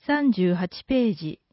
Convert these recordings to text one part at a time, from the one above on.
38ページ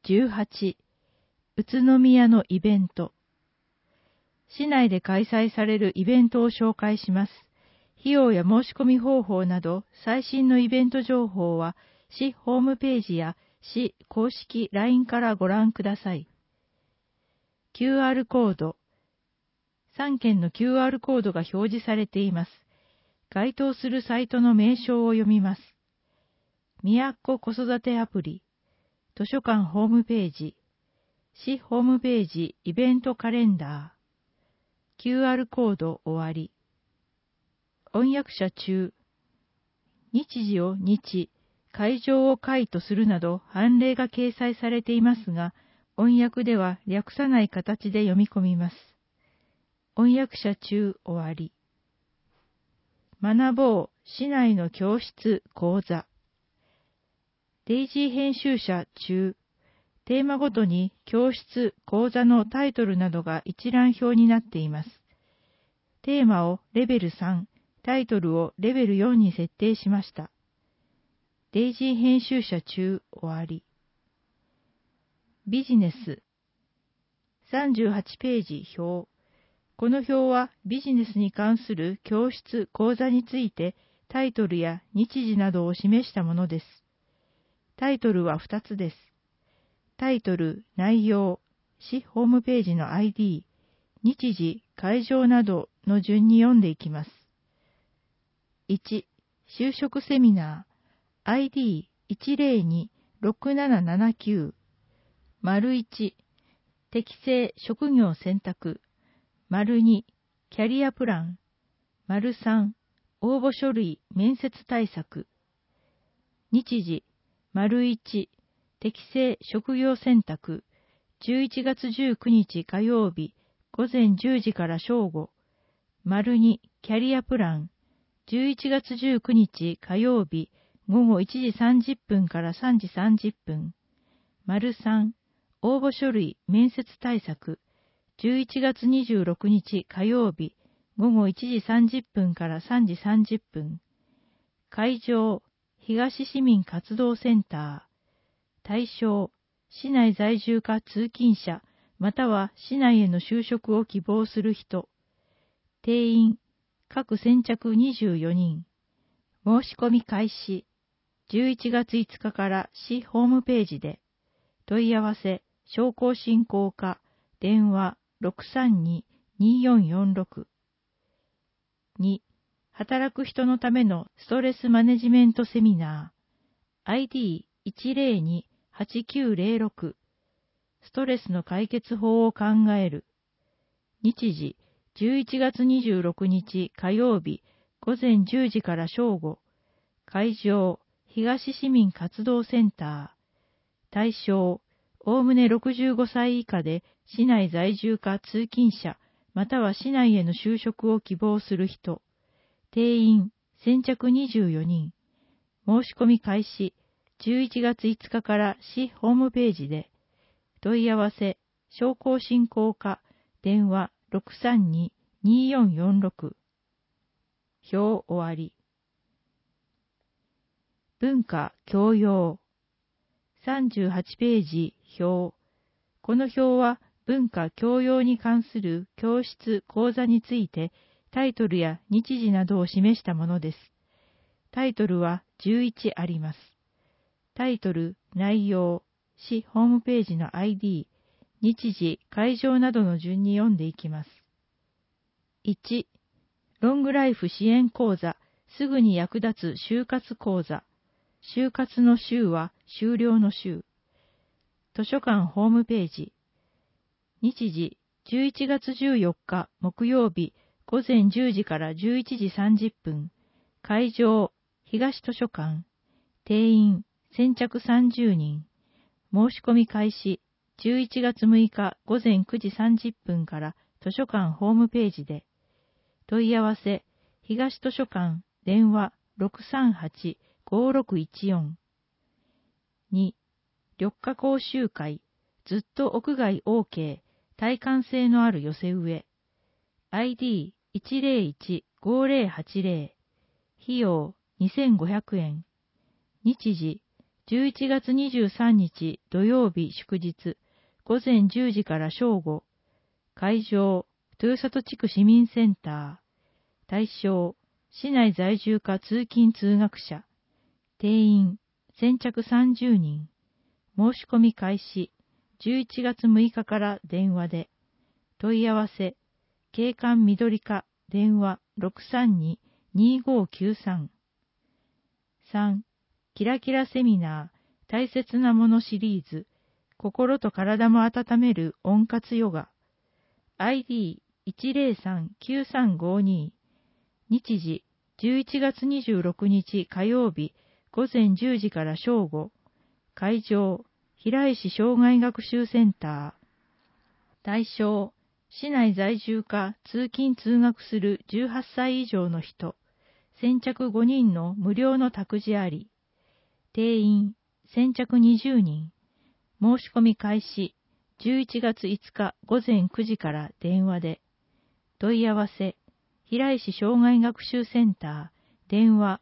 18、宇都宮のイベント。市内で開催されるイベントを紹介します。費用や申し込み方法など最新のイベント情報は市ホームページや市公式 LINE からご覧ください。QR コード。3件の QR コードが表示されています。該当するサイトの名称を読みます。みやっこ子育てアプリ、図書館ホームページ、市ホームページイベントカレンダー、QR コード終わり。翻訳者中、日時を日、会場を会とするなど判例が掲載されていますが、翻訳では略さない形で読み込みます。翻訳者中終わり。学ぼう市内の教室講座。デイジー編集者中、テーマごとに教室講座のタイトルなどが一覧表になっています。テーマをレベル3、タイトルをレベル4に設定しました。デイジー編集者中終わり。ビジネス。38ページ表。この表はビジネスに関する教室講座についてタイトルや日時などを示したものです。タイトルは2つです。タイトル、内容、市ホームページの ID、日時、会場などの順に読んでいきます。1、就職セミナー、ID102-6779、1、適正職業選択、2、キャリアプラン、3、応募書類面接対策、日時、1、適正職業選択、11月19日火曜日、午前10時から正午、2、キャリアプラン、11月19日火曜日、午後1時30分から3時30分、3、応募書類面接対策、11月26日火曜日、午後1時30分から3時30分、会場、東市民活動センター、対象、市内在住か通勤者、または市内への就職を希望する人。定員、各先着24人。申し込み開始。11月5日から市ホームページで。問い合わせ、商工振興課、電話632-2446。2、働く人のためのストレスマネジメントセミナー。ID102-8906。ストレスの解決法を考える。日時、11月26日火曜日、午前10時から正午。会場、東市民活動センター。対象、おおむね65歳以下で、市内在住か通勤者、または市内への就職を希望する人。定員、先着24人。申し込み開始、11月5日から市ホームページで。問い合わせ、商工振興課、電話632-2446。表終わり。文化教養。38ページ表。この表は文化教養に関する教室講座についてタイトルや日時などを示したものです。タイトルは11あります。タイトル、内容、市ホームページの ID、日時、会場などの順に読んでいきます。1、ロングライフ支援講座、すぐに役立つ就活講座。就活の就は終了の就。図書館ホームページ。日時、11月14日木曜日、午前10時から11時30分。会場、東図書館。定員、先着30人。申し込み開始、11月6日午前9時30分から図書館ホームページで。問い合わせ、東図書館、電話638-5614。2、緑化講習会、ずっと屋外 OK、耐寒性のある寄せ植え。ID101-5080。費用2500円。日時、 11月23日土曜日祝日、午前10時から正午。会場、豊里地区市民センター。対象、市内在住か通勤通学者。定員、先着30人。申し込み開始、11月6日から電話で。問い合わせ、警官緑課、電話 632-2593。3. キラキラセミナー、大切なものシリーズ、心と体も温める温活ヨガ。ID103-9352。日時、11月26日火曜日、午前10時から正午。会場、平石障害学習センター。対象、市内在住か通勤通学する18歳以上の人。先着5人の無料の託児あり。定員、先着20人。申し込み開始、11月5日午前9時から電話で。問い合わせ、平石障害学習センター、電話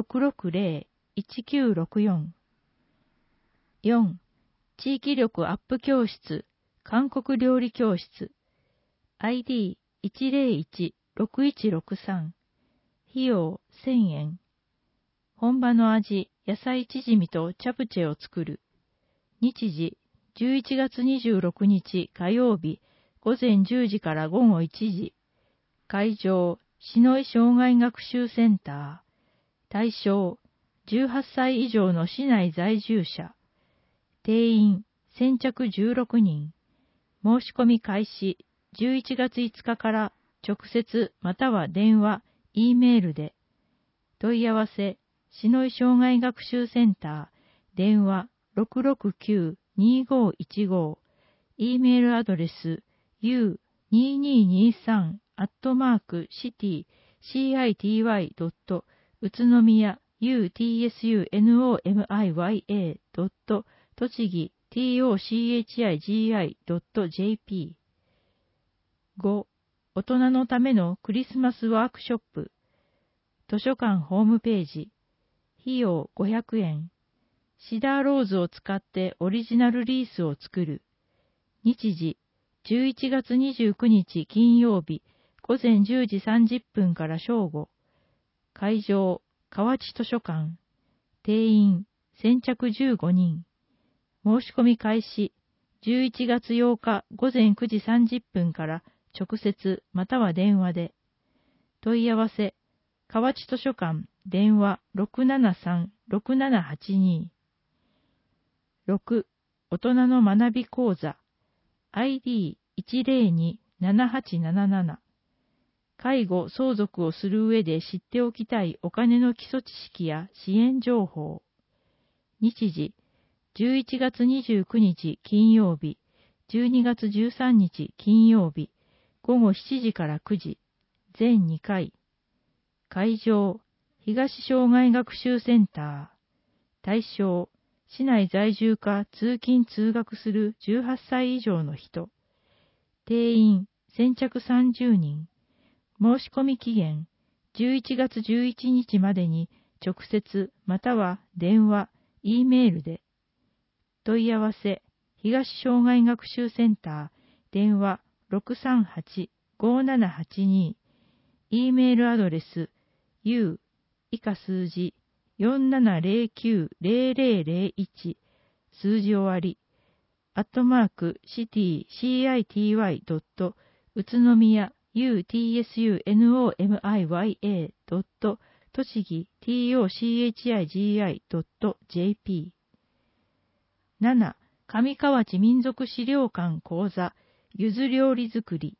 660-1964。4. 地域力アップ教室、韓国料理教室。ID101-6163。費用1000円。本場の味、野菜チヂミとチャプチェを作る。日時、11月26日火曜日、午前10時から午後1時。会場、篠井障害学習センター。対象、18歳以上の市内在住者。定員、先着16人。申し込み開始、11月5日から直接または電話、E メールで。問い合わせ、篠井障害学習センター、電話 669-2515。E メールアドレス、u2223@city.city. 宇都宮 utsunomiya. 栃木 tochigi.jp。 5. 大人のためのクリスマスワークショップ。図書館ホームページ。費用500円。シダーローズを使ってオリジナルリースを作る。日時、11月29日金曜日、午前10時30分から正午。会場、河内図書館。定員、先着15人。申し込み開始、11月8日午前9時30分から直接または電話で。問い合わせ、河内図書館、電話 673-6782。6. 大人の学び講座。ID102-7877。介護・相続をする上で知っておきたいお金の基礎知識や支援情報。日時、11月29日金曜日、12月13日金曜日、午後7時から9時、全2回。会場、東障害学習センター。対象、市内在住か通勤通学する18歳以上の人。定員、先着30人。申し込み期限、11月11日までに直接または電話、E メールで。問い合わせ、東障害学習センター、電話 638-5782。E メールアドレス、u 以下数字 4709-0001 数字終わり@city.city. 宇都宮 utsunomiya. 栃木 tochigi.jp。 7. 上河内民族資料館講座ゆず料理作り。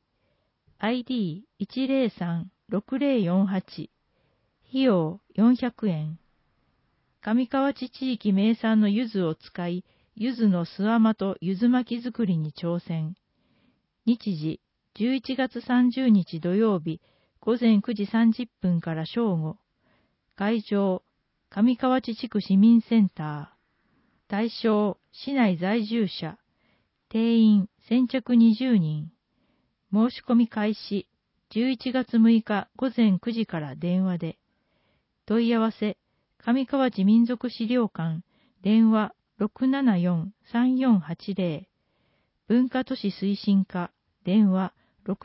ID103-6048。 費用400円。上河内地域名産の柚子を使い、柚子の酢甘と柚子巻き作りに挑戦。日時、11月30日土曜日、午前9時30分から正午。会場、上河内地区市民センター。対象、市内在住者。定員、先着20人。申し込み開始、11月6日午前9時から電話で。問い合わせ、上河内民族資料館、 電話674-3480、文化都市推進課、電話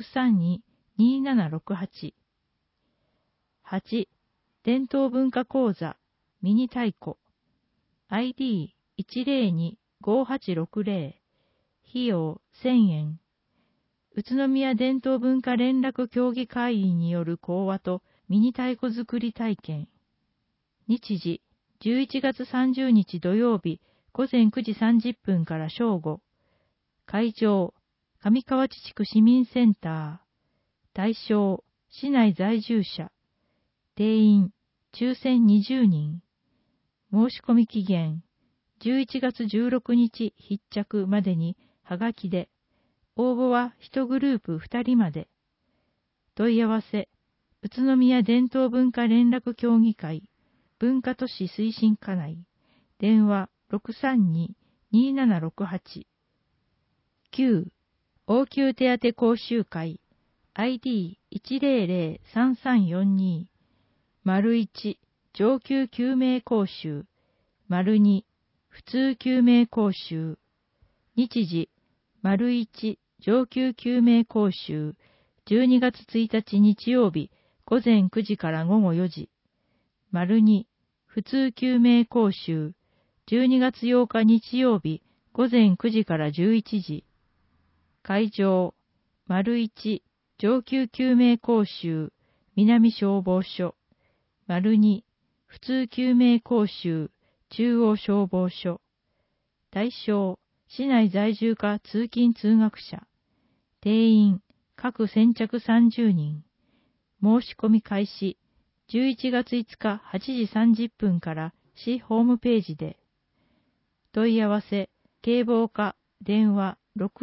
632-2768。8、伝統文化講座、ミニ太鼓、ID102-5860、費用1000円。宇都宮伝統文化連絡協議会員による講話とミニ太鼓作り体験。日時、11月30日土曜日、午前9時30分から正午。会場、上河内地区市民センター。対象、市内在住者。定員、抽選20人。申し込み期限、11月16日必着までにはがきで、応募は1グループ2人まで。問い合わせ、宇都宮伝統文化連絡協議会、文化都市推進課内、電話632-2768。9、応急手当講習会、ID1003342、1、上級救命講習、2、普通救命講習。日時、1、上級救命講習、12月1日日曜日、午前9時から午後4時。2、普通救命講習、12月8日日曜日、午前9時から11時。会場、1、上級救命講習、南消防署。2、普通救命講習、中央消防署。対象、市内在住か通勤通学者。定員、各先着30人。申し込み開始、11月5日8時30分から市ホームページで。問い合わせ、警防課、電話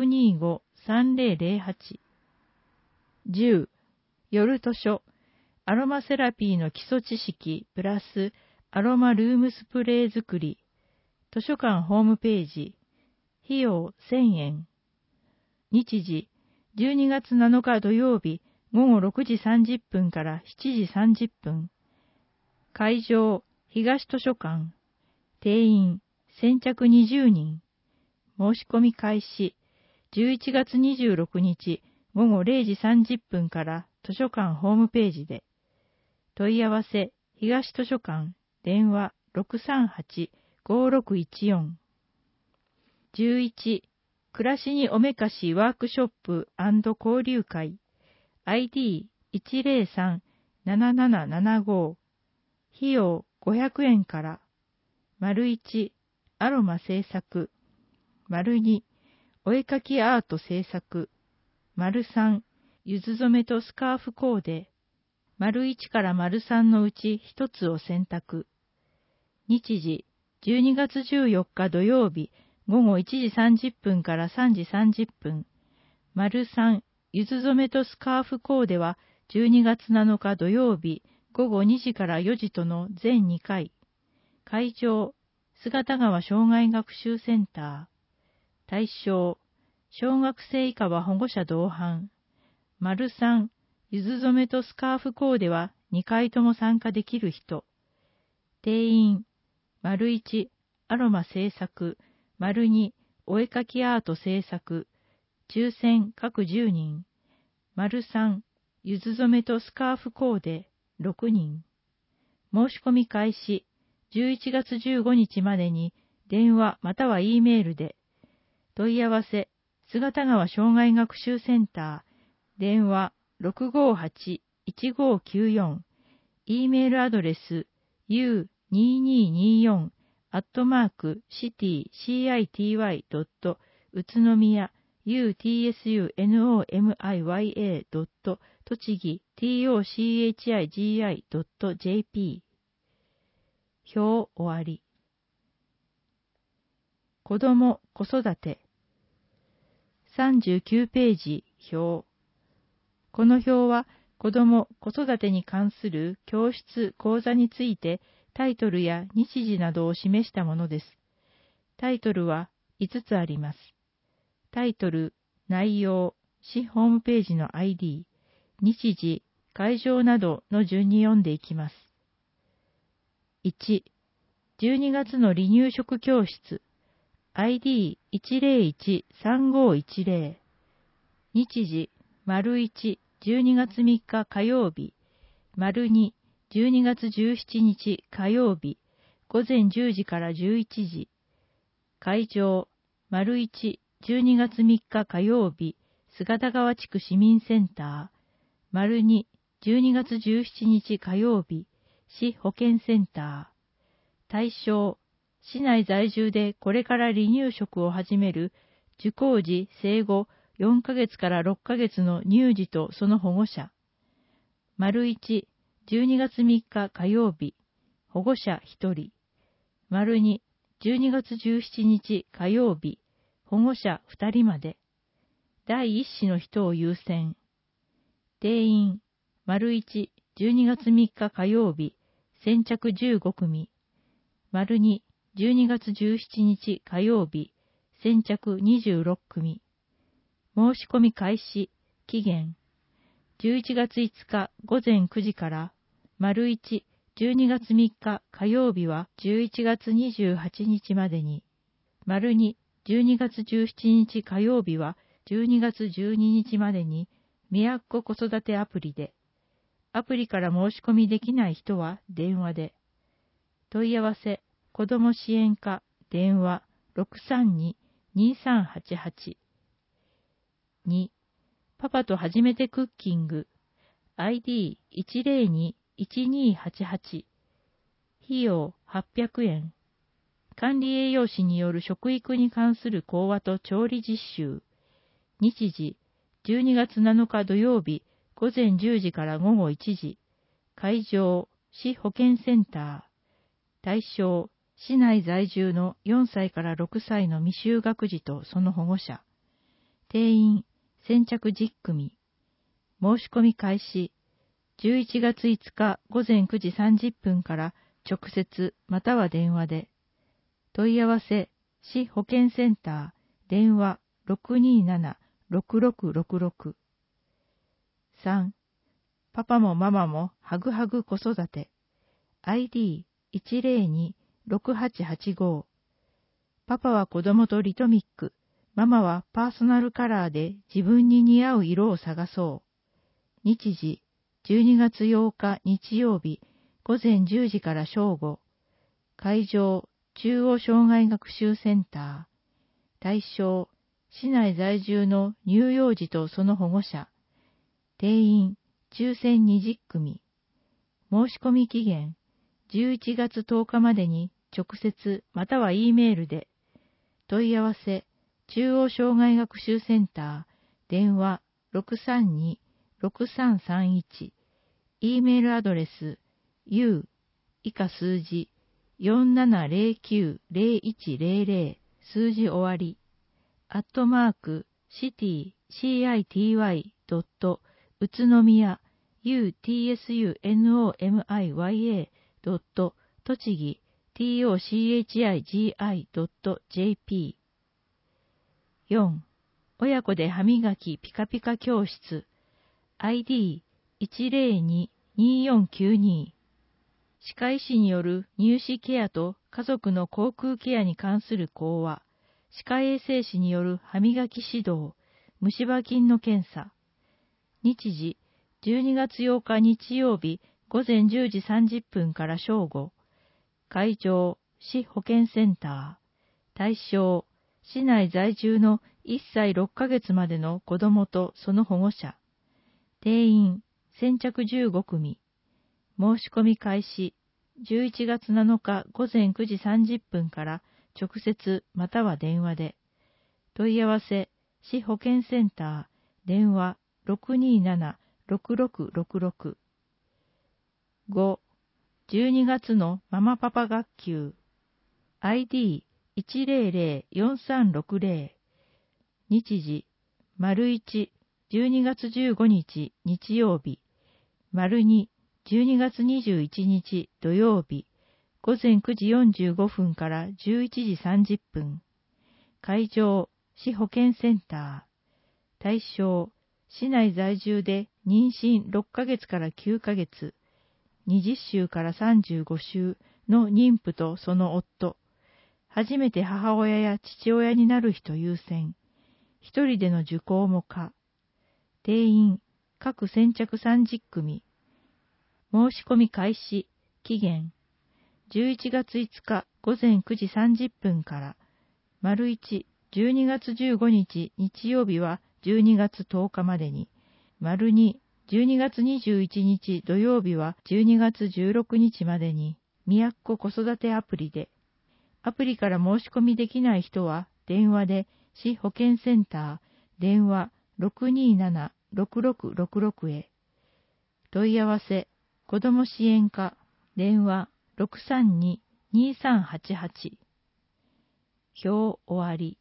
625-3008。10、夜図書、アロマセラピーの基礎知識プラスアロマルームスプレー作り。図書館ホームページ。費用1000円。日時、12月7日土曜日、午後6時30分から7時30分。会場、東図書館。定員、先着20人。申し込み開始、11月26日、午後0時30分から図書館ホームページで。問い合わせ、東図書館、電話638-5614。11、暮らしにおめかしワークショップ&交流会、ID103-7775。費用500円から。1、アロマ制作。2、お絵かきアート制作。3、ゆず染めとスカーフコーデ。1から3のうち1つを選択。日時、12月14日土曜日、午後1時30分から3時30分。3、ゆず染めとスカーフコーデは12月7日土曜日、午後2時から4時との全2回。会場、姿川障害学習センター。対象、小学生以下は保護者同伴。3、ゆず染めとスカーフコーデは2回とも参加できる人。定員、1、アロマ制作。2、お絵かきアート制作。抽選各10人。3、ゆず染めとスカーフコーデ6人。申し込み開始、11月15日までに電話または E メールで。問い合わせ、姿川障害学習センター、電話658-1594。E メールアドレス、u2224@city.city. 宇都宮 utsunomiya. 栃木 tochigi.jp。表終わり。子ども・子育て。39ページ表。この表は子ども・子育てに関する教室・講座についてタイトルや日時などを示したものです。タイトルは5つあります。タイトル、内容、市ホームページの ID、日時、会場などの順に読んでいきます。1、 12月の離乳食教室 ID1013510 日時 ① 12月3日火曜日 ② 12月17日火曜日午前10時から11時会場 ① 12月3日火曜日姿川地区市民センター ② 12月17日火曜日市保健センター対象、市内在住でこれから離乳食を始める受講時生後4ヶ月から6ヶ月の乳児とその保護者。①、12月3日火曜日、保護者1人。②、12月17日火曜日、保護者2人まで。第1子の人を優先。定員、①、12月3日火曜日、先着15組。②、12月17日火曜日、先着26組。申し込み開始、期限。11月5日午前9時から、①、12月3日火曜日は11月28日までに。②、12月17日火曜日は12月12日までに、みやっこ子育てアプリで。アプリから申し込みできない人は電話で。問い合わせ、子ども支援課、電話 632-2388。2、パパと初めてクッキング、ID102-1288。費用800円。管理栄養士による食育に関する講話と調理実習。日時、12月7日土曜日、午前10時から午後1時。会場、市保健センター。対象、市内在住の4歳から6歳の未就学児とその保護者。定員、先着10組。申し込み開始。11月5日午前9時30分から直接または電話で。問い合わせ、市保健センター、電話 627-6666。3、パパもママもハグハグ子育て。ID102-6885。パパは子供とリトミック。ママはパーソナルカラーで自分に似合う色を探そう。日時、12月8日日曜日、午前10時から正午。会場、中央障害学習センター。対象、市内在住の乳幼児とその保護者。定員、抽選20組。申し込み期限、11月10日までに直接または E メールで。問い合わせ、中央障害学習センター、電話 632-6331。E メールアドレス、u 以下数字 4709-0100 数字終わり、@city 宇都宮 utsunomiya. 栃木 tochigi.jp。 4. 親子で歯磨きピカピカ教室 ID102-2492。 歯科医師による乳歯ケアと家族の口腔ケアに関する講話、歯科衛生士による歯磨き指導、虫歯菌の検査。日時、12月8日日曜日午前10時30分から正午。会場、市保健センター。対象、市内在住の1歳6ヶ月までの子供とその保護者。定員、先着15組。申し込み開始、11月7日午前9時30分から直接または電話で。問い合わせ、市保健センター、電話 627-6666。5、12月のママパパ学級。ID1004360。日時、①、12月15日日曜日。②、12月21日土曜日。午前9時45分から11時30分。会場、市保健センター。対象、市内在住で妊娠6ヶ月から9ヶ月。20週から35週、 の妊婦とその夫、初めて母親や父親になる人優先、一人での受講も可、定員、各先着30組、申し込み開始、期限、11月5日午前9時30分から、丸1、12月15日日曜日は12月10日までに、丸2、12月21日土曜日は12月16日までに、みやっこ子育てアプリで、アプリから申し込みできない人は、電話で市保健センター、電話 627-6666 へ。問い合わせ、子ども支援課、電話 632-2388。表終わり。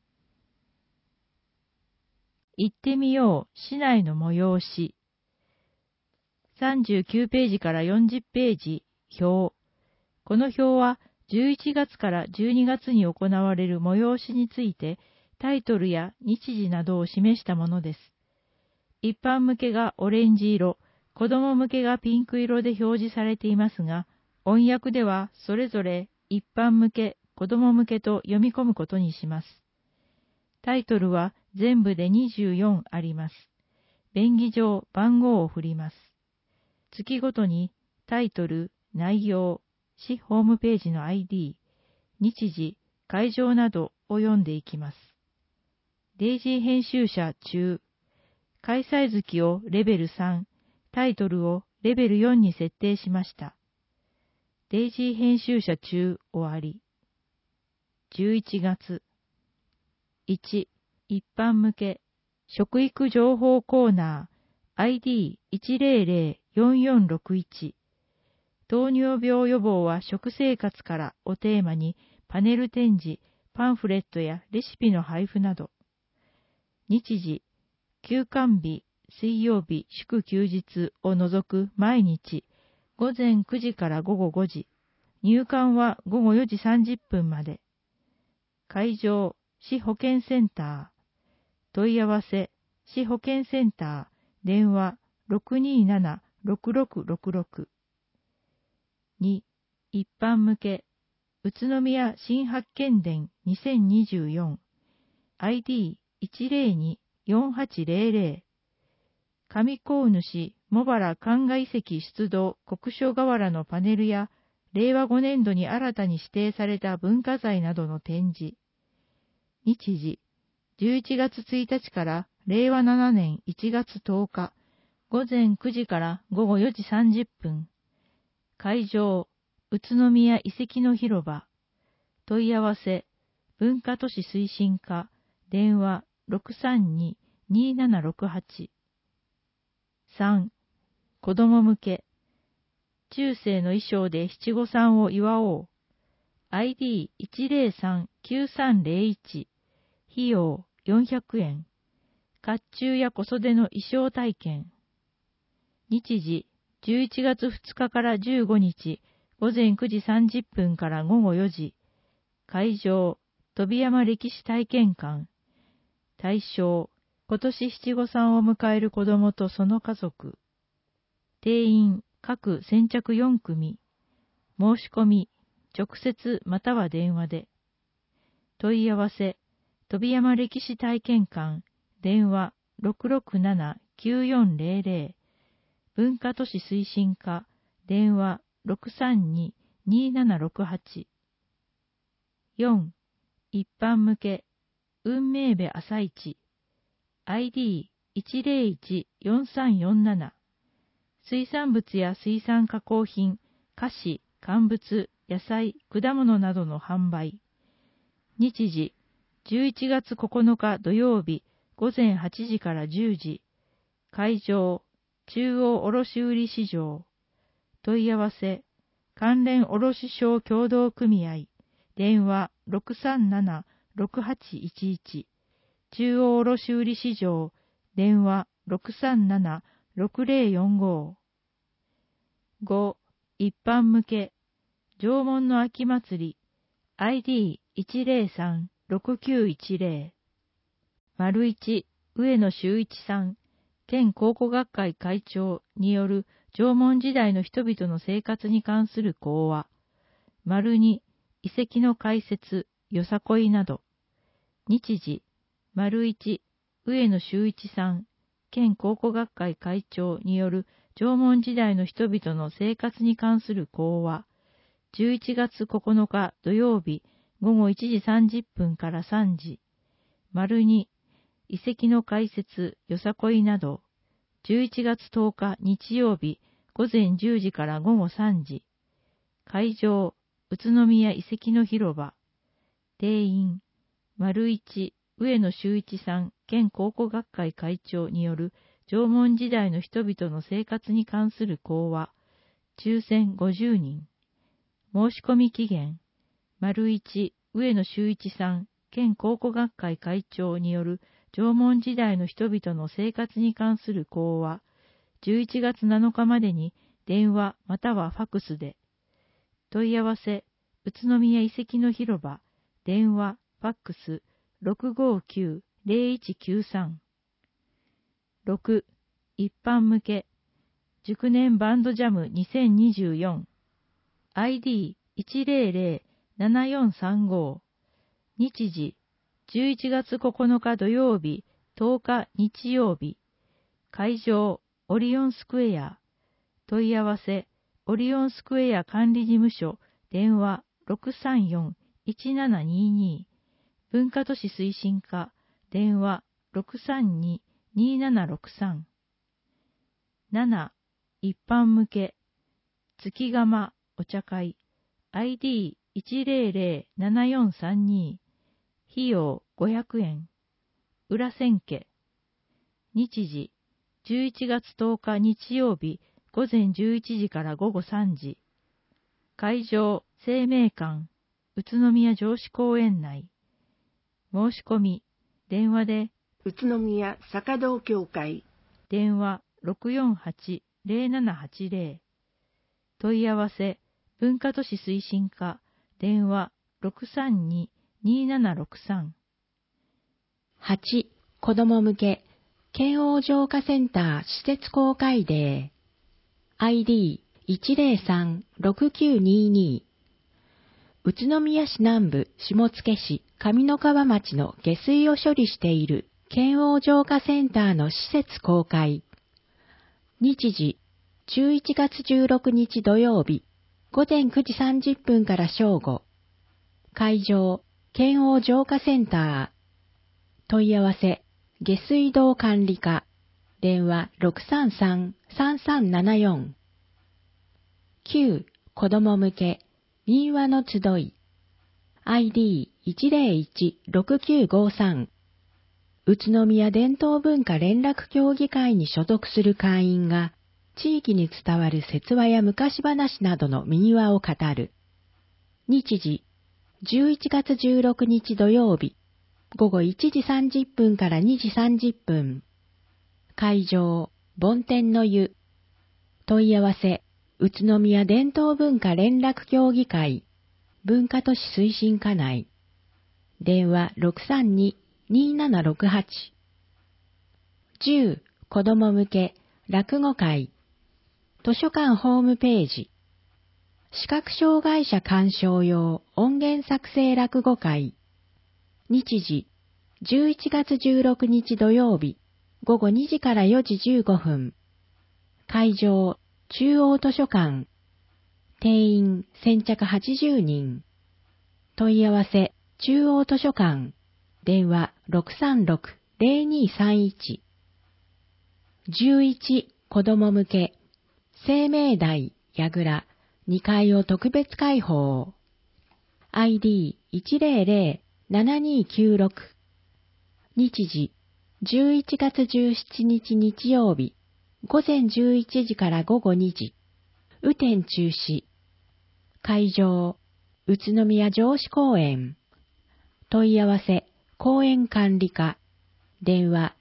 行ってみよう、市内の催し。39ページから40ページ、表。この表は11月から12月に行われる催しについてタイトルや日時などを示したものです。一般向けがオレンジ色、子供向けがピンク色で表示されていますが、音訳ではそれぞれ一般向け、子供向けと読み込むことにします。タイトルは全部で24あります。便宜上番号を振ります。月ごとにタイトル、内容、市ホームページの ID、日時、会場などを読んでいきます。デイジー編集者中、開催月をレベル3、タイトルをレベル4に設定しました。デイジー編集者中終わり。11月。1、一般向け、食育情報コーナー、ID1004461。糖尿病予防は食生活からをテーマにパネル展示、パンフレットやレシピの配布など。日時、休館日、水曜日、祝休日を除く毎日、午前9時から午後5時。入館は午後4時30分まで。会場、市保健センター。問い合わせ、市保健センター、電話 627-6666。2、一般向け、宇都宮新発見伝2024、ID102-4800、上高主茂原神賀遺跡出土国書瓦のパネルや、令和5年度に新たに指定された文化財などの展示。日時、11月1日から令和7年1月10日、午前9時から午後4時30分。会場、宇都宮遺跡の広場。問い合わせ、文化都市推進課、電話 632-2768。3、子供向け。中世の衣装で七五三を祝おう。ID103-9301。費用400円。甲冑や小袖の衣装体験。日時、11月2日から15日、午前9時30分から午後4時。会場、飛山歴史体験館。対象、今年七五三を迎える子供とその家族。定員、各先着4組。申し込み、直接または電話で。問い合わせ、飛山歴史体験館、電話 667-9400。文化都市推進課、電話 632-2768。4、一般向け、運命部朝市、ID101-4347。水産物や水産加工品、菓子、乾物、野菜、果物などの販売。日時、11月9日土曜日、午前8時から10時。会場、中央卸売市場。問い合わせ、関連卸商協同組合。電話 637-6811。中央卸売市場。電話 637-6045。5、一般向け。縄文の秋祭り。ID103-6910。丸1、上野修一さん、県考古学会会長による縄文時代の人々の生活に関する講話。 丸2、遺跡の解説、よさこいなど。日時、丸1、上野修一さん、県考古学会会長による縄文時代の人々の生活に関する講話。11月9日土曜日、午後1時30分から3時。丸2、遺跡の解説、よさこいなど。11月10日日曜日、午前10時から午後3時。会場、宇都宮遺跡の広場。定員、丸1、上野修一さん、県考古学会会長による縄文時代の人々の生活に関する講話。抽選50人。申し込み期限、丸1、上野修一さん、県考古学会会長による縄文時代の人々の生活に関する講話。11月7日までに電話またはファクスで。問い合わせ、宇都宮遺跡の広場、電話、ファックス、659-0193。6、一般向け、熟年バンドジャム2024。ID100-7435。日時、11月9日土曜日、10日日曜日。会場、オリオンスクエア。問い合わせ、オリオンスクエア管理事務所、電話634-1722。文化都市推進課、電話632-2763。7、一般向け、月釜お茶会、ID100-7432。費用500円。裏千家。日時、11月10日日曜日、午前11時から午後3時。会場、生命館、宇都宮城址公園内。申し込み、電話で、 宇都宮坂道協会。 電話648-0780。問い合わせ、文化都市推進課、電話632-2763。 8、子ども向け、県央浄化センター施設公開デー。ID103-6922。宇都宮市南部下野市上三川町の下水を処理している県央浄化センターの施設公開。日時、11月16日土曜日、午前9時30分から正午。会場、県央浄化センター。問い合わせ、下水道管理課。電話633-3374。9、子ども向け、民話の集い。ID101-6953。宇都宮伝統文化連絡協議会に所属する会員が、地域に伝わる説話や昔話などの民話を語る。日時、11月16日土曜日、午後1時30分から2時30分。会場、梵天の湯。問い合わせ、宇都宮伝統文化連絡協議会、文化都市推進課内。電話632-2768。10、子ども向け、落語会。図書館ホームページ。視覚障害者鑑賞用音源作成落語会。日時、11月16日土曜日、午後2時から4時15分。会場、中央図書館。定員先着80人。問い合わせ、中央図書館。電話636-0231。11、子ども向け。生命台、櫓、2階を特別開放。ID100-7296。日時、11月17日日曜日、午前11時から午後2時。雨天中止。会場、宇都宮城址公園。問い合わせ、公園管理課。電話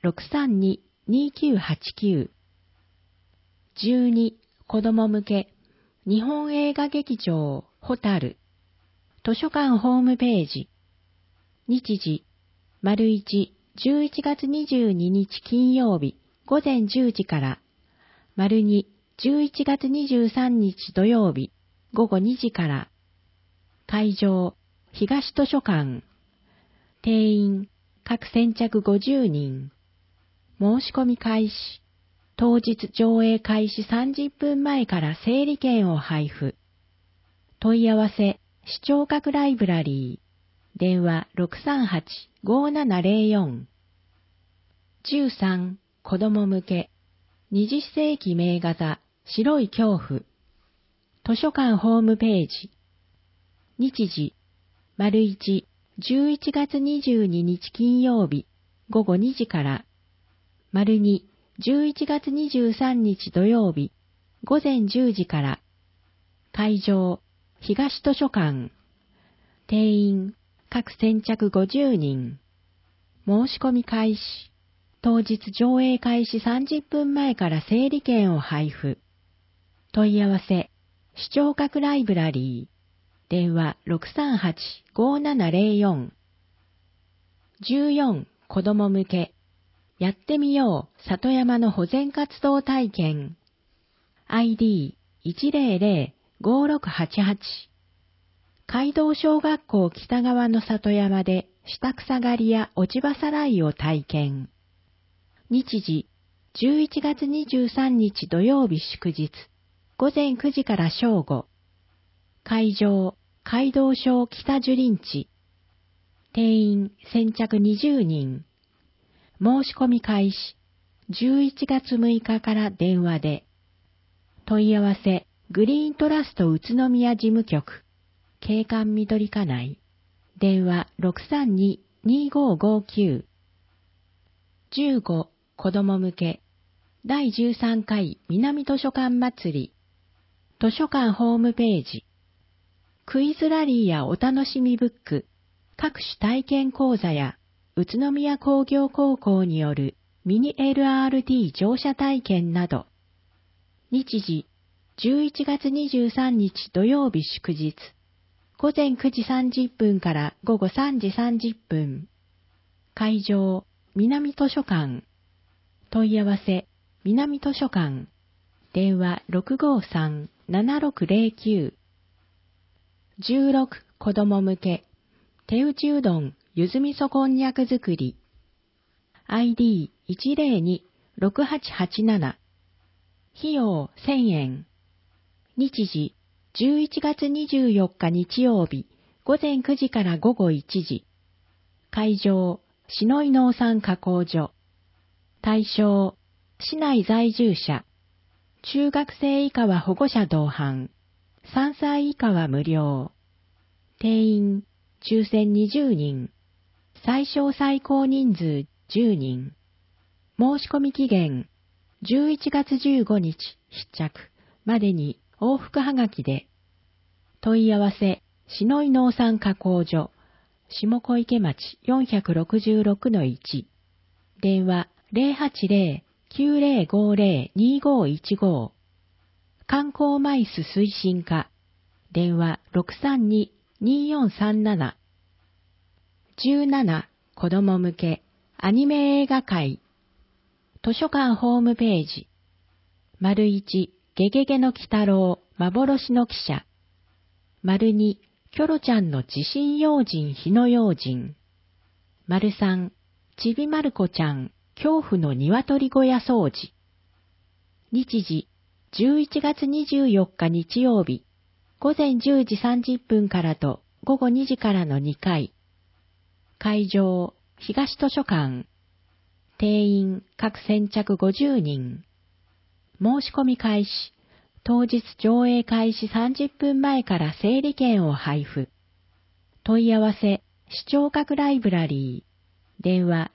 632-2989。12、子ども向け、日本映画劇場、ホタル。図書館ホームページ。日時、丸1、11月22日金曜日、午前10時から、丸2、11月23日土曜日、午後2時から、 会場、東図書館。定員、各先着50人。申し込み開始。当日上映開始30分前から整理券を配布。問い合わせ、視聴覚ライブラリー。電話 638-5704。13、子供向け。20世紀名画座、白い恐怖。図書館ホームページ。日時、1、11月22日金曜日、午後2時から。2、11月23日土曜日、午前10時から。会場、東図書館。定員、各先着50人。申し込み開始。当日上映開始30分前から整理券を配布。問い合わせ、視聴覚ライブラリー。電話 638-5704。14、子供向け。やってみよう、里山の保全活動体験。ID1005688。街道小学校北側の里山で下草刈りや落ち葉さらいを体験。日時、11月23日土曜日祝日、午前9時から正午。会場、街道小北樹林地。定員、先着20人。申し込み開始、11月6日から電話で。問い合わせ、グリーントラスト宇都宮事務局。景観緑課内。電話 632-2559。15、子供向け。第13回南図書館祭り。図書館ホームページ。クイズラリーやお楽しみブック、各種体験講座や、宇都宮工業高校によるミニ LRT 乗車体験など。日時、11月23日土曜日祝日、午前9時30分から午後3時30分。会場、南図書館。問い合わせ、南図書館。電話 653-7609。16、子供向け。手打ちうどん、ゆず味噌こんにゃく作り。ID102-6887。費用1000円。日時、11月24日日曜日、午前9時から午後1時。会場、篠井農産加工所。対象、市内在住者。中学生以下は保護者同伴。3歳以下は無料。定員、抽選20人。最小最高人数10人。申し込み期限、11月15日必着までに往復はがきで。問い合わせ、篠井農産加工所、下小池町 466-1。電話080-9050-2515。観光マイス推進課。電話 632-2437。17、子供向け、アニメ映画会。図書館ホームページ。1、ゲゲゲの鬼太郎、幻の記者。2、キョロちゃんの地震用心火の用心。3、ちびまる子ちゃん、恐怖の鶏小屋掃除。日時、11月24日日曜日、午前10時30分からと午後2時からの2回。会場、東図書館。定員、各先着50人。申し込み開始。当日上映開始30分前から整理券を配布。問い合わせ、視聴覚ライブラリー。電話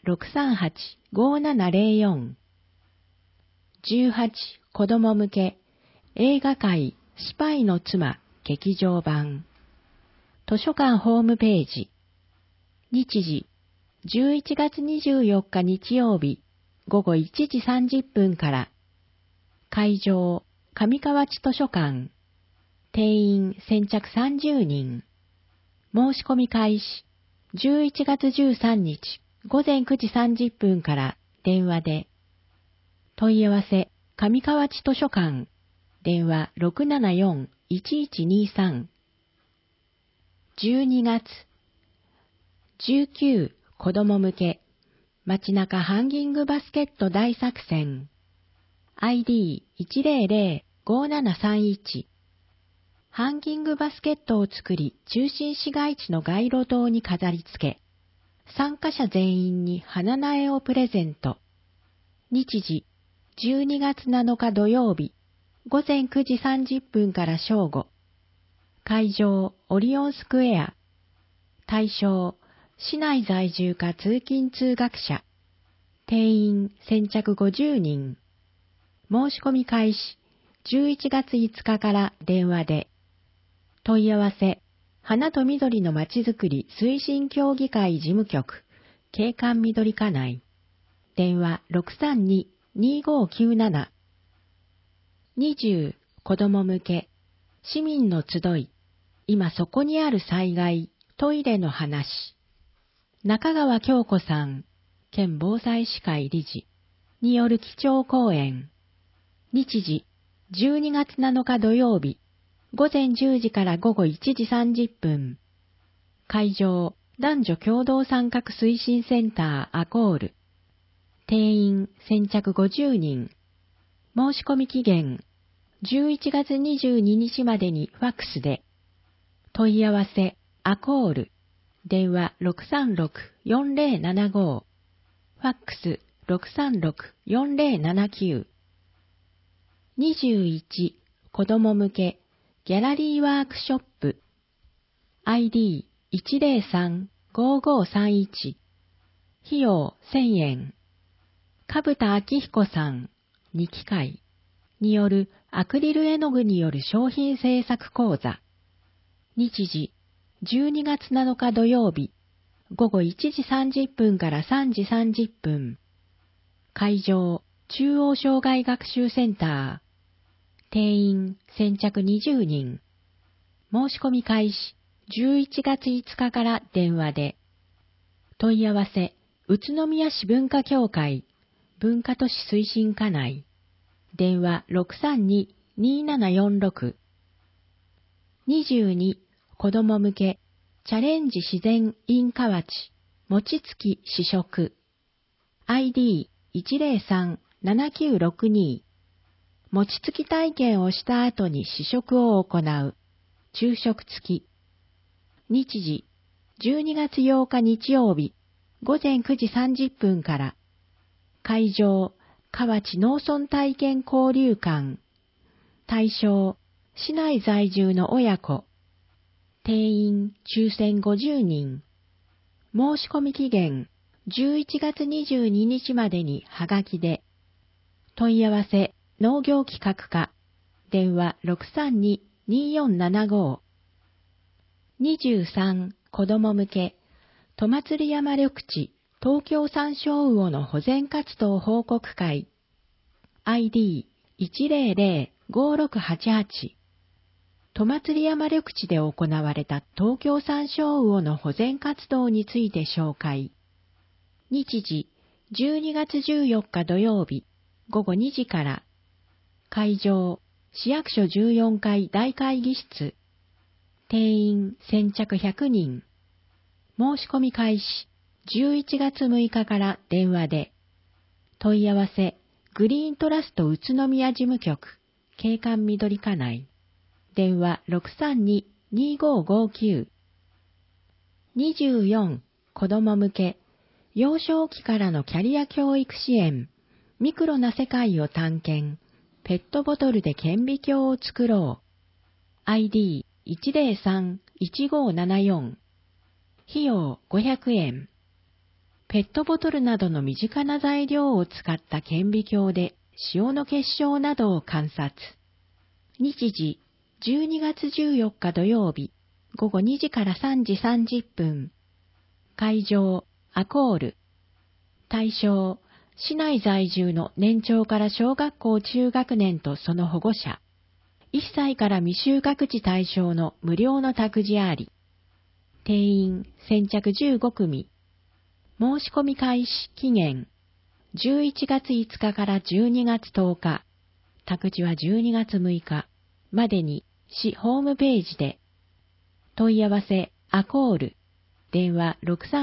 638-5704。18、子供向け。映画界、スパイの妻、劇場版。図書館ホームページ。日時、11月24日日曜日、午後1時30分から。会場、上河内図書館。定員先着30人。申し込み開始。11月13日午前9時30分から電話で。問い合わせ、上河内図書館。電話 674-1123。 12月。19、子供向け。街中ハンギングバスケット大作戦。ID1005731。ハンギングバスケットを作り、中心市街地の街路灯に飾り付け、参加者全員に花苗をプレゼント。日時、12月7日土曜日、午前9時30分から正午。会場、オリオンスクエア。対象、市内在住か通勤通学者。定員、先着50人。申し込み開始、11月5日から電話で。問い合わせ、花と緑のまちづくり推進協議会事務局、景観緑課内。電話632-2597。20、子供向け。市民の集い。今そこにある災害、トイレの話。中川京子さん、県防災士会理事による基調講演。日時、12月7日土曜日、午前10時から午後1時30分。会場、男女共同参画推進センターアコール。定員、先着50人。申し込み期限、11月22日までにファックスで。問い合わせ、アコール。電話636-4075。ファックス636-4079。21、子供向け。ギャラリーワークショップ ID103-5531 費用1000円かぶたあきひこさん2機会によるアクリル絵の具による商品制作講座日時12月7日土曜日午後1時30分から3時30分会場中央障害学習センター定員、先着20人。申し込み開始、11月5日から電話で。問い合わせ、宇都宮市文化協会、文化都市推進課内。電話632-2746。22、子供向け、チャレンジ自然 in 河内、餅つき試食。ID103-7962。餅つき体験をした後に試食を行う。昼食付き。日時、12月8日日曜日、午前9時30分から。会場、河内農村体験交流館。対象、市内在住の親子。定員、抽選50人。申し込み期限、11月22日までにはがきで。問い合わせ、農業企画課、電話632-2475。23、子供向け、戸祭山緑地、東京山椒魚の保全活動報告会。ID1005688。戸祭山緑地で行われた東京山椒魚の保全活動について紹介。日時、12月14日土曜日、午後2時から。会場、市役所14階大会議室。定員、先着100人。申し込み開始、11月6日から電話で。問い合わせ、グリーントラスト宇都宮事務局、景観緑課内。電話632-2559。24、子供向け、幼少期からのキャリア教育支援、ミクロな世界を探検。ペットボトルで顕微鏡を作ろう。ID103-1574。費用500円。ペットボトルなどの身近な材料を使った顕微鏡で塩の結晶などを観察。日時、12月14日土曜日、午後2時から3時30分。会場、アコール。対象、市内在住の年長から小学校中学年とその保護者。1歳から未就学児対象の無料の託児あり。定員、先着15組。申し込み開始期限。11月5日から12月10日。託児は12月6日までに市ホームページで。問い合わせ、 アコール、電話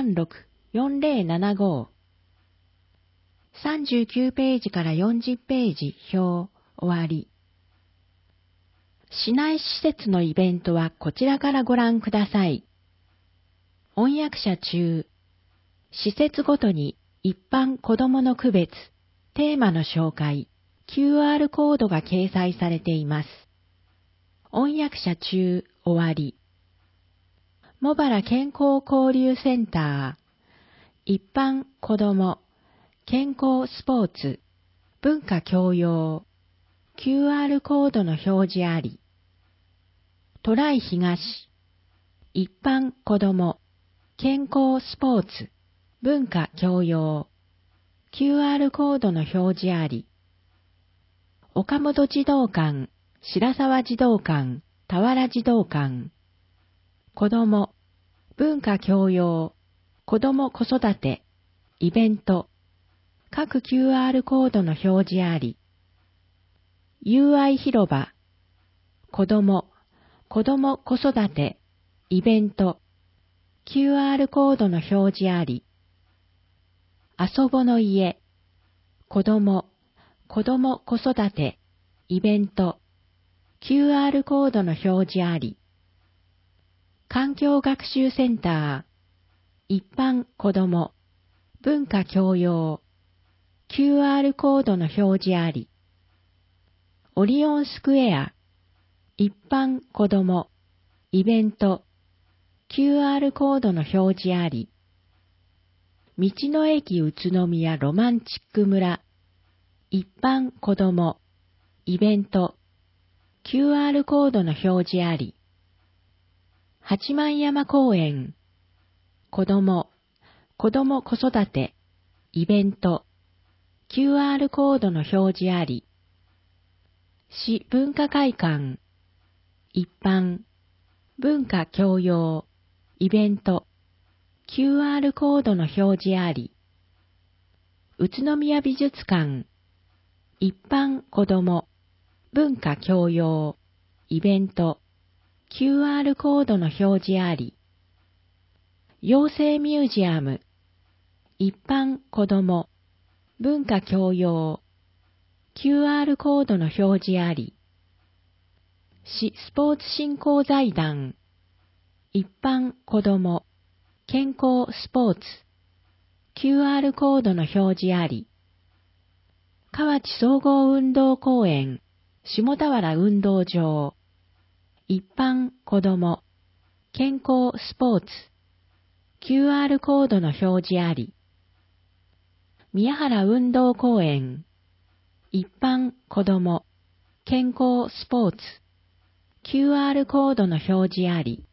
636-4075。39ページから40ページ表終わり。市内施設のイベントはこちらからご覧ください。翻訳者中、施設ごとに一般子どもの区別、テーマの紹介、QR コードが掲載されています。翻訳者中終わり。茂原健康交流センター、一般子ども、健康スポーツ、文化教養、QR コードの表示あり。トライ東、一般子ども、健康スポーツ、文化教養、QR コードの表示あり。岡本児童館、白沢児童館、田原児童館。子ども、文化教養、子ども子育て、イベント。各 QR コードの表示あり。UI 広場。子ども、子ども子育て、イベント。QR コードの表示あり。遊ぼの家。子ども、子ども子育て、イベント。QR コードの表示あり。環境学習センター。一般子ども、文化教養。QR コードの表示あり。オリオンスクエア。一般子ども、イベント。QR コードの表示あり。道の駅宇都宮ロマンチック村。一般子ども、イベント。QR コードの表示あり。八幡山公園。子ども、子ども子育て、イベント。QR コードの表示あり。市文化会館。一般、文化教養、イベント。QR コードの表示あり。宇都宮美術館。一般子ども、文化教養、イベント。QR コードの表示あり。養成ミュージアム。一般子ども、文化教養。QR コードの表示あり。市スポーツ振興財団。一般子ども、健康スポーツ。QR コードの表示あり。河内総合運動公園、下田原運動場。一般子ども、健康スポーツ。QR コードの表示あり。宮原運動公園。一般子ども、健康スポーツ。QR コードの表示あり。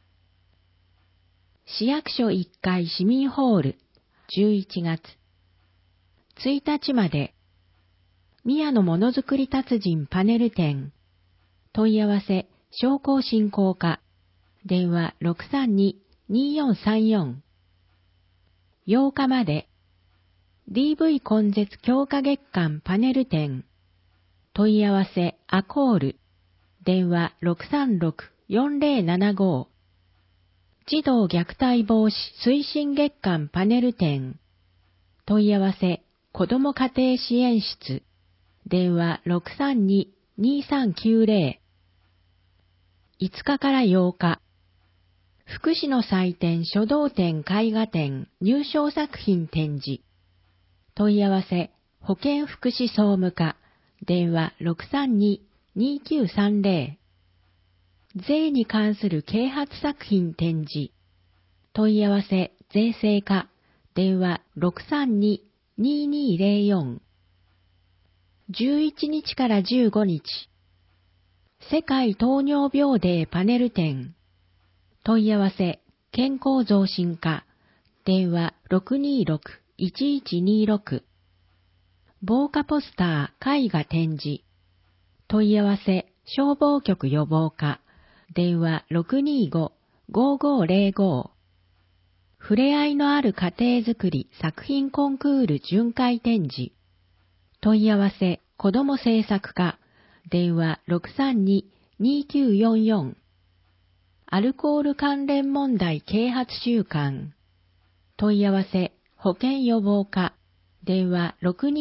市役所1階市民ホール、11月。1日まで。宮のものづくり達人パネル展。問い合わせ、商工振興課。電話632-2434。8日まで。DV 根絶強化月間パネル展。問い合わせ、アコール。電話636-4075。児童虐待防止推進月間パネル展。問い合わせ、子ども家庭支援室。電話632-2390。5日から8日。福祉の祭典書道展絵画展入賞作品展示。問い合わせ、保健福祉総務課。電話632-2930。税に関する啓発作品展示。問い合わせ、税制課。電話632-2204。11日から15日。世界糖尿病デーパネル展。問い合わせ、健康増進課。電話626-1126。防火ポスター絵画展示。問い合わせ、消防局予防課。電話625-5505。ふれあいのある家庭づくり作品コンクール巡回展示。問い合わせ、子ども政策課。電話632-2944。 アルコール関連問題啓発週間。問い合わせ、保健予防課。電話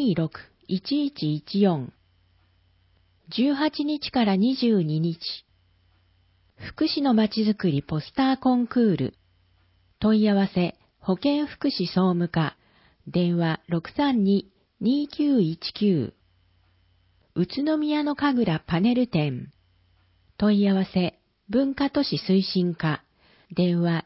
626-1114。18日から22日。福祉のまちづくりポスターコンクール。問い合わせ、保健福祉総務課。電話 632-2919。宇都宮の神楽パネル展。問い合わせ、文化都市推進課。電話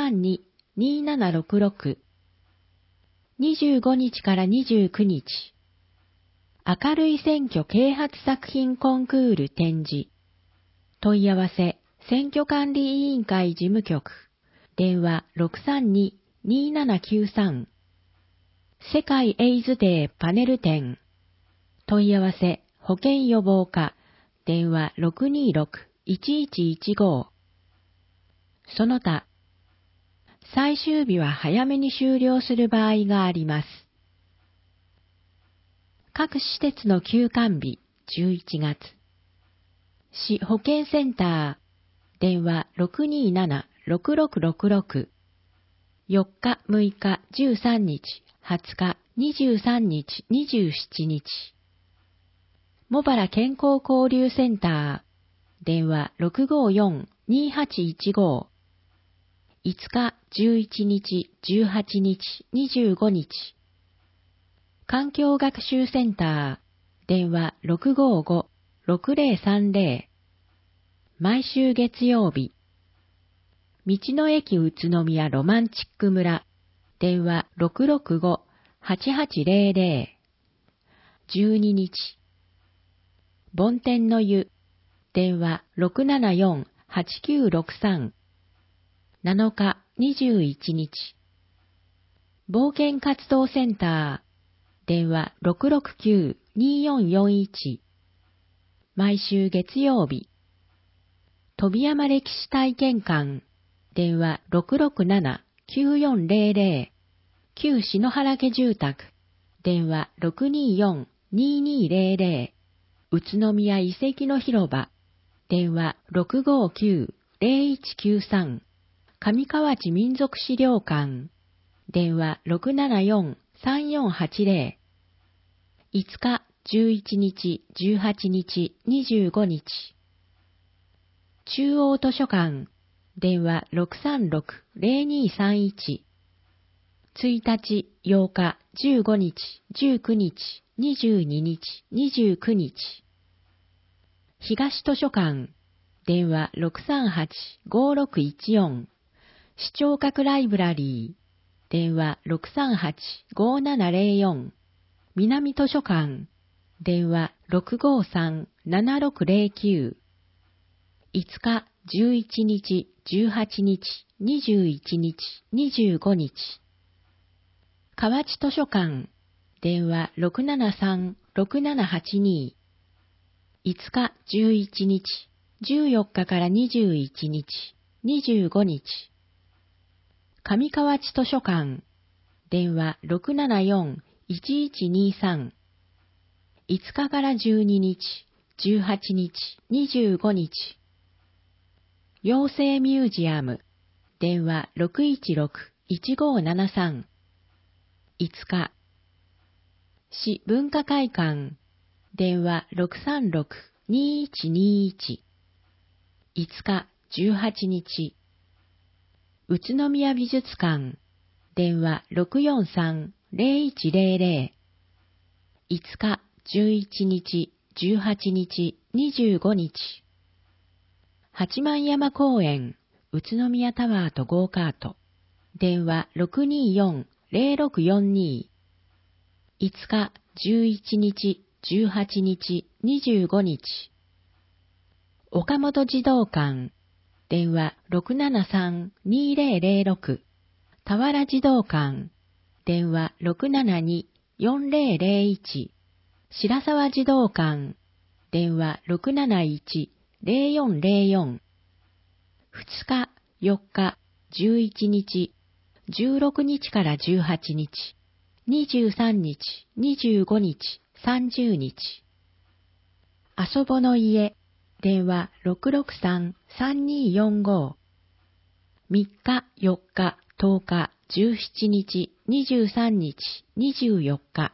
632-2766。25日から29日。明るい選挙啓発作品コンクール展示。問い合わせ、選挙管理委員会事務局。電話 632-2793。世界エイズデーパネル展。問い合わせ、保健予防課。電話 626-1115。その他、最終日は早めに終了する場合があります。各施設の休館日、11月。市保健センター。電話 627-6666。4日、6日、13日、20日、23日、27日。茂原健康交流センター。電話 654-2815。5日、11日、18日、25日。環境学習センター。電話 655-6030。毎週月曜日。道の駅宇都宮ロマンチック村。電話 665-8800。12日。梵天の湯。電話 674-8963。7日、21日。冒険活動センター。電話 669-2441。毎週月曜日。飛山歴史体験館。電話 667-9400。旧篠原家住宅。電話 624-2200。宇都宮遺跡の広場。電話 659-0193。上河内民族資料館。電話 674-3480。5日、11日、18日、25日。中央図書館。電話 636-0231。1日、8日、15日、19日、22日、29日。東図書館。電話 638-5614。視聴覚ライブラリー。電話 638-5704。南図書館。電話 653-7609。5日、11日、18日、21日、25日。河内図書館。電話 673-6782。5日、11日、14日から21日、25日。上河内図書館。電話 674-1123。5日から12日、18日、25日。養成ミュージアム。電話 616-1573。5日。市文化会館。電話 636-2121。5日、18日。宇都宮美術館。電話 643-0100。5日、11日、18日、25日。八幡山公園、宇都宮タワーとゴーカート。電話 624-0642。5日、11日、18日、25日。岡本児童館。電話 673-2006。田原児童館。電話 672-4001。白沢児童館。電話 671-0404。2日、4日、11日、16日から18日、23日、25日、30日。あそぼの家。電話 663-3245。 3日、4日、10日、17日、23日、24日。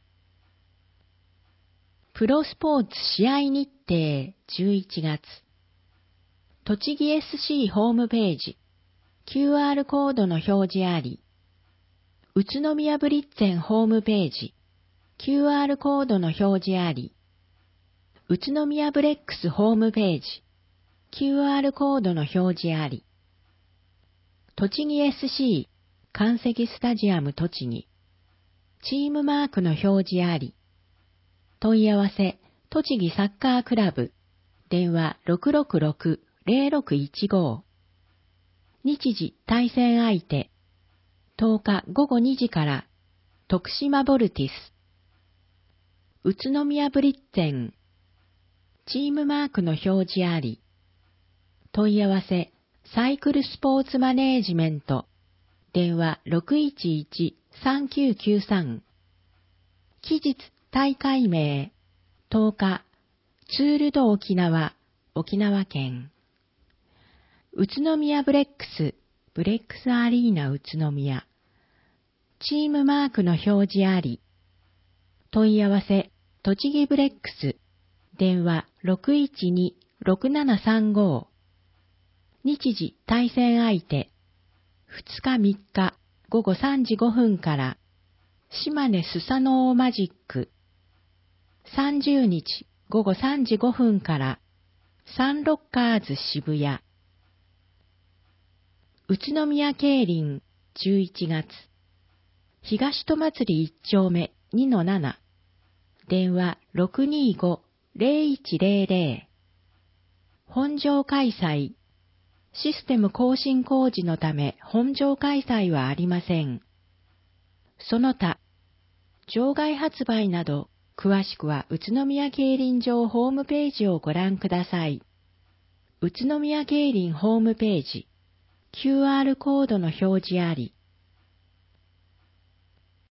プロスポーツ試合日程11月。栃木 SC ホームページ。QR コードの表示あり。宇都宮ブリッツェンホームページ。QR コードの表示あり。宇都宮ブレックスホームページ。QR コードの表示あり。栃木 SC 関石スタジアム栃木。チームマークの表示あり。問い合わせ、栃木サッカークラブ。電話666-0615。日時、対戦相手。10日午後2時から、徳島ボルティス。宇都宮ブリッツェン。チームマークの表示あり。問い合わせ、サイクルスポーツマネージメント。電話611-3993。期日、大会名。10日、ツールド沖縄、沖縄県。宇都宮ブレックス、ブレックスアリーナ宇都宮。チームマークの表示あり。問い合わせ、栃木ブレックス。電話612-6735。日時、対戦相手。2日3日午後3時5分から、島根スサノーマジック。30日午後3時5分から、サンロッカーズ渋谷。宇都宮競輪11月。東戸祭1丁目 2-7。電話625-0100。本場開催。システム更新工事のため本場開催はありません。その他、場外発売など、詳しくは宇都宮競輪場ホームページをご覧ください。宇都宮競輪ホームページ、QR コードの表示あり。